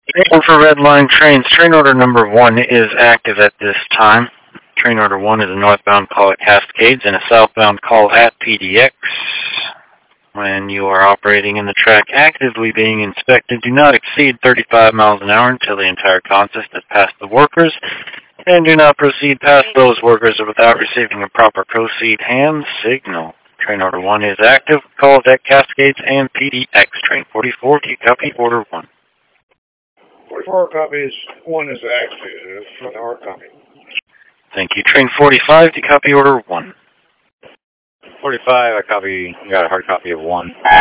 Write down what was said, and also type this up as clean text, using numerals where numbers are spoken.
For Red Line trains, train order number 1 is active at this time. Train order 1 is a northbound call at Cascades and a southbound call at PDX. When you are operating in the track actively being inspected, do not exceed 35 miles an hour until the entire consist has passed the workers, and do not proceed past those workers without receiving a proper proceed hand signal. Train order 1 is active. Calls at Cascades and PDX. Train 44, do you copy order 1? 44 copies. 1 is active for the hard copy. Thank you. Train 45, do you copy order 1? 45, I got a hard copy of 1.